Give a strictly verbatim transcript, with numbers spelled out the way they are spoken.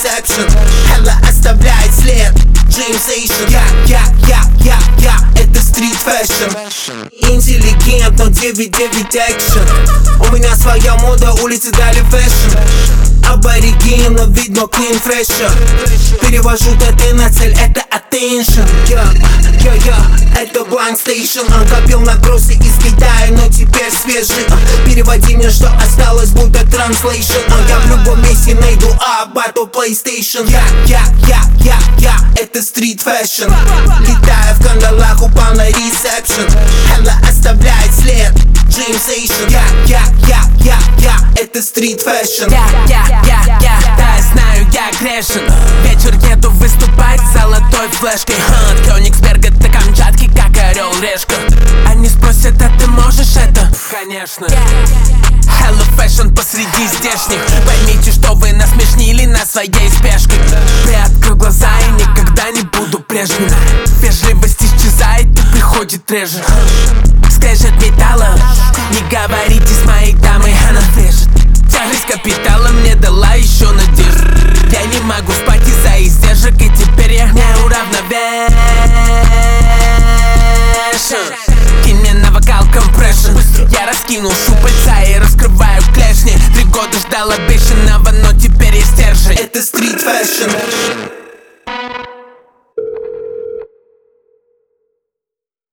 ресепшн. Hella оставляет след, Джеймсейшн. Я, я, я, я, я, это стрит фэшн. Интеллигент, но девять девять экшен. У меня своя мода, улицы дали фэшн. Аборигена, видно clean фреша. Перевожу ТТ на цель, это attention. Я, я, я, это Blank Station. Он копил на кроссе из Китая, но теперь свежий. Переводи мне, что осталось, будто translation. Я в любом месте найду а, батл PlayStation. Я, я, я, я, я, это стрит фэшн. Летая в кандалах, упал на ресепшн. Hella оставляет след, Джеймсейшн. Я, я, я, я, я, это стрит фэшн. Я, я, я, я, да, я знаю, я грешен. Вечер еду выступать с золотой флешкой. Хан, Кёнигсберга до Камчатки, как орел решка. Они спросят, а ты можешь это? Конечно. Hello Fashion посреди здешних. Поймите, что вы насмешнили на своей спешкой. Приоткрыл глаза и никогда не буду прежним. Вежливость исчезает и приходит реже. Скрежет металла, не говорите с моей дамой, она вяжет. Тяжесть капитала мне дала еще надежду. Я не могу спать из-за издержек, и теперь я не уравновешен. Кинь мне на вокал компрессион. Я раскинул щупальца и раскрываю клешни. Три года ждал обещанного, но теперь есть стержень. Это стрит фэшн.